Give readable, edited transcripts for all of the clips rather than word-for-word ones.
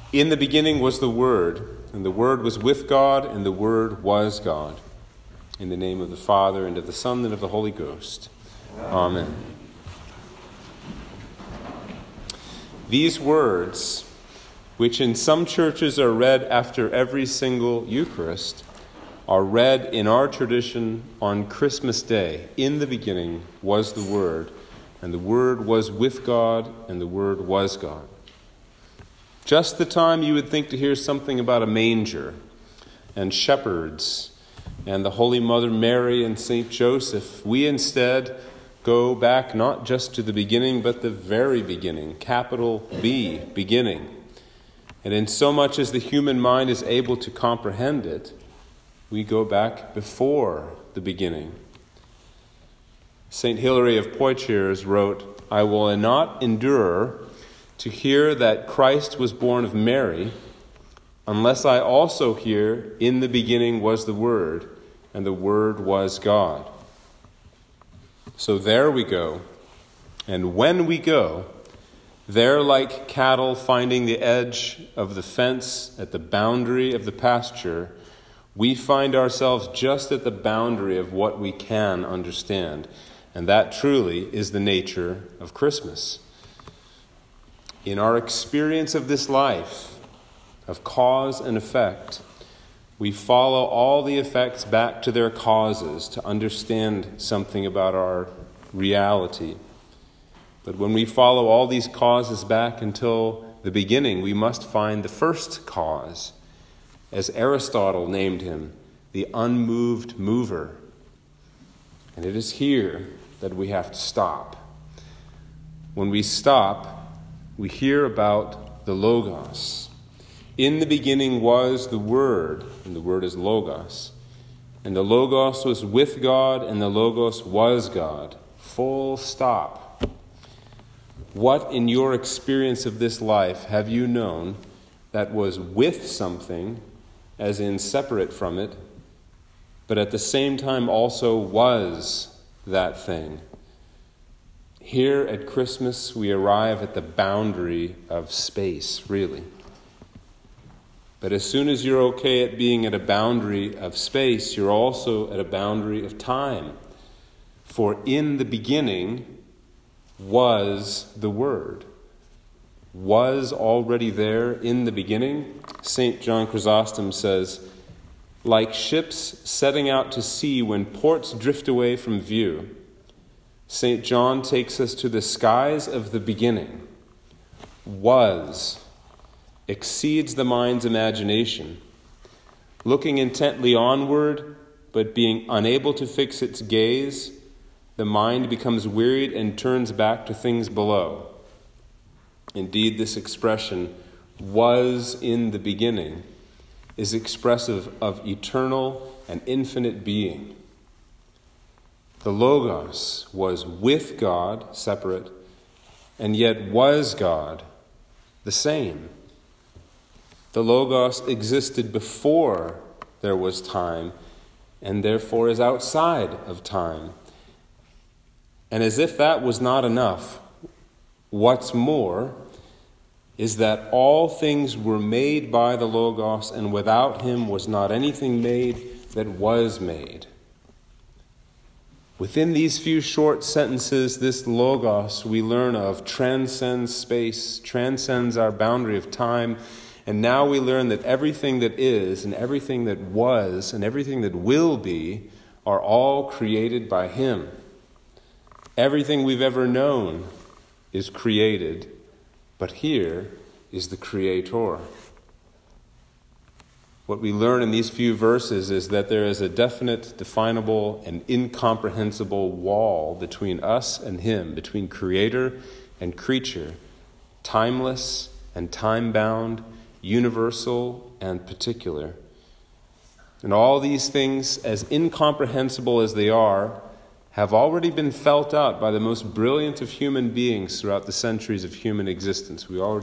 In the beginning was the Word, and the Word was with God, and the Word was God. In the name of the Father, and of the Son, and of the Holy Ghost. Amen. These words, which in some churches are read after every single Eucharist, are read in our tradition on Christmas Day. In the beginning was the Word, and the Word was with God, and the Word was God. Just the time you would think to hear something about a manger and shepherds and the Holy Mother Mary and St. Joseph, we instead go back not just to the beginning, but the very beginning, capital B, beginning. And in so much as the human mind is able to comprehend it, we go back before the beginning. St. Hilary of Poitiers wrote, "I will not endure to hear that Christ was born of Mary, unless I also hear, in the beginning was the Word, and the Word was God." So there we go. And when we go, there like cattle finding the edge of the fence at the boundary of the pasture, we find ourselves just at the boundary of what we can understand. And that truly is the nature of Christmas. In our experience of this life, of cause and effect, we follow all the effects back to their causes to understand something about our reality. But when we follow all these causes back until the beginning, we must find the first cause, as Aristotle named him, the unmoved mover. And it is here that we have to stop. When we stop, we hear about the Logos. In the beginning was the Word, and the Word is Logos. And the Logos was with God, and the Logos was God. Full stop. What in your experience of this life have you known that was with something, as in separate from it, but at the same time also was that thing? Here at Christmas, we arrive at the boundary of space, really. But as soon as you're okay at being at a boundary of space, you're also at a boundary of time. For in the beginning was the Word. Was already there in the beginning. St. John Chrysostom says, like ships setting out to sea when ports drift away from view, St. John takes us to the skies of the beginning. Was exceeds the mind's imagination. Looking intently onward, but being unable to fix its gaze, the mind becomes wearied and turns back to things below. Indeed, this expression, was in the beginning, is expressive of eternal and infinite being. The Logos was with God, separate, and yet was God, the same. The Logos existed before there was time, and therefore is outside of time. And as if that was not enough, what's more is that all things were made by the Logos, and without him was not anything made that was made. Within these few short sentences, this Logos we learn of transcends space, transcends our boundary of time, and now we learn that everything that is and everything that was and everything that will be are all created by him. Everything we've ever known is created, but here is the Creator. What we learn in these few verses is that there is a definite, definable, and incomprehensible wall between us and him, between creator and creature, timeless and time-bound, universal and particular. And all these things, as incomprehensible as they are, have already been felt out by the most brilliant of human beings throughout the centuries of human existence. We already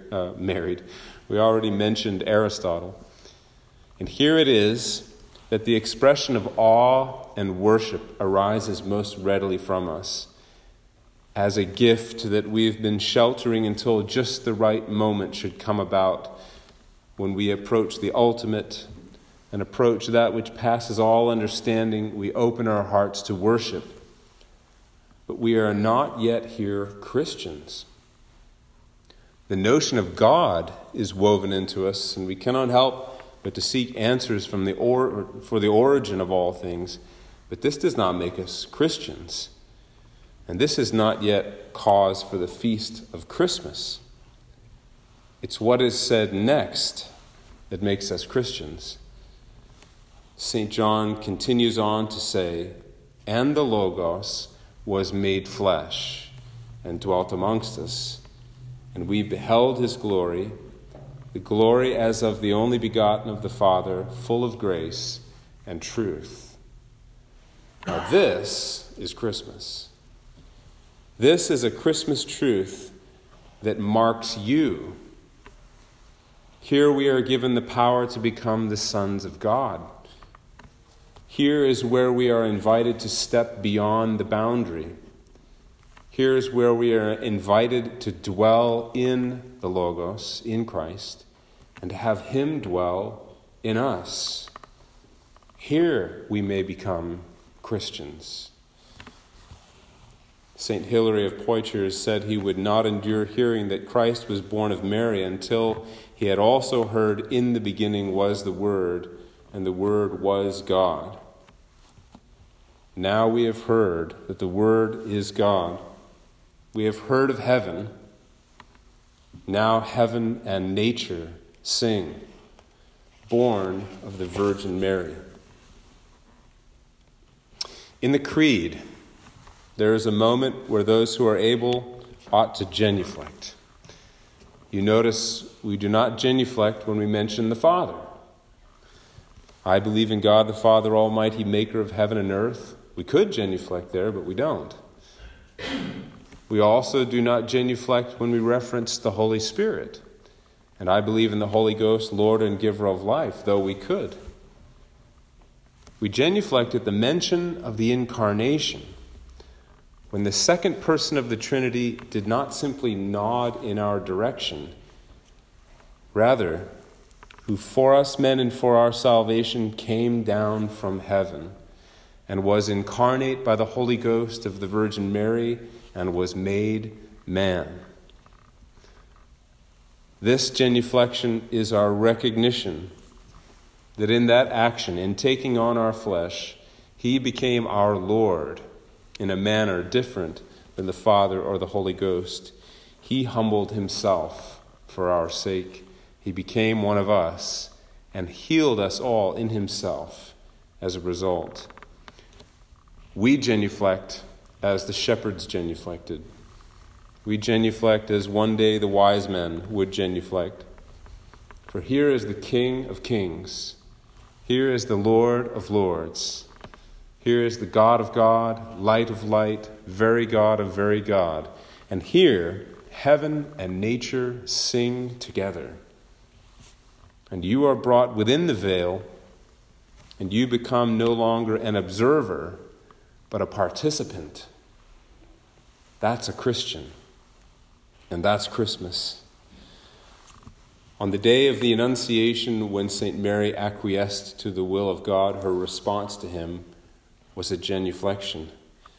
mentioned Aristotle. And here it is that the expression of awe and worship arises most readily from us as a gift that we've been sheltering until just the right moment should come about, when we approach the ultimate and approach that which passes all understanding. We open our hearts to worship. But we are not yet here Christians. The notion of God is woven into us, and we cannot help but to seek answers for the origin of all things. But this does not make us Christians. And this is not yet cause for the feast of Christmas. It's what is said next that makes us Christians. St. John continues on to say, "And the Logos was made flesh and dwelt amongst us, and we beheld his glory, the glory as of the only begotten of the Father, full of grace and truth." Now this is Christmas. This is a Christmas truth that marks you. Here we are given the power to become the sons of God. Here is where we are invited to step beyond the boundary. Here is where we are invited to dwell in the Logos, in Christ, and to have him dwell in us. Here we may become Christians. St. Hilary of Poitiers said he would not endure hearing that Christ was born of Mary until he had also heard, "In the beginning was the Word, and the Word was God." Now we have heard that the Word is God. We have heard of heaven. Now heaven and nature sing, born of the Virgin Mary. In the Creed, there is a moment where those who are able ought to genuflect. You notice we do not genuflect when we mention the Father. I believe in God the Father Almighty, maker of heaven and earth. We could genuflect there, but we don't. We also do not genuflect when we reference the Holy Spirit. And I believe in the Holy Ghost, Lord and giver of life, though we could. We genuflect at the mention of the Incarnation, when the second person of the Trinity did not simply nod in our direction, rather, who for us men and for our salvation came down from heaven and was incarnate by the Holy Ghost of the Virgin Mary and was made man. This genuflection is our recognition that in that action, in taking on our flesh, he became our Lord in a manner different than the Father or the Holy Ghost. He humbled himself for our sake. He became one of us and healed us all in himself as a result. We genuflect as the shepherds genuflected. We genuflect as one day the wise men would genuflect. For here is the King of kings. Here is the Lord of lords. Here is the God of God, light of light, very God of very God. And here, heaven and nature sing together. And you are brought within the veil, and you become no longer an observer, but a participant. That's a Christian. And that's Christmas. On the day of the Annunciation, when St. Mary acquiesced to the will of God, her response to him was a genuflection.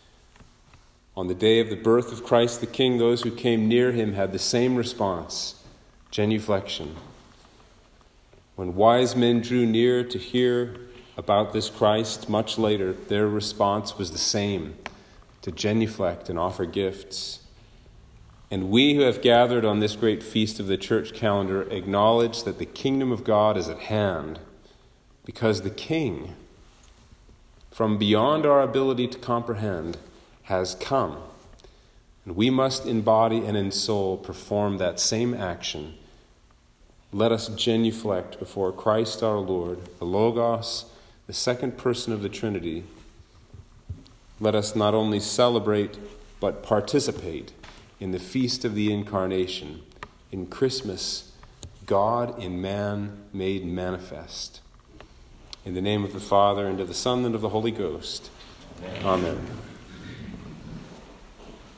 On the day of the birth of Christ the King, those who came near him had the same response, genuflection. When wise men drew near to hear about this Christ much later, their response was the same, to genuflect and offer gifts. And we who have gathered on this great feast of the church calendar acknowledge that the kingdom of God is at hand, because the King, from beyond our ability to comprehend, has come. And we must in body and in soul perform that same action. Let us genuflect before Christ our Lord, the Logos, the second person of the Trinity. Let us not only celebrate, but participate in the feast of the Incarnation, in Christmas, God in man made manifest. In the name of the Father, and of the Son, and of the Holy Ghost. Amen. Amen.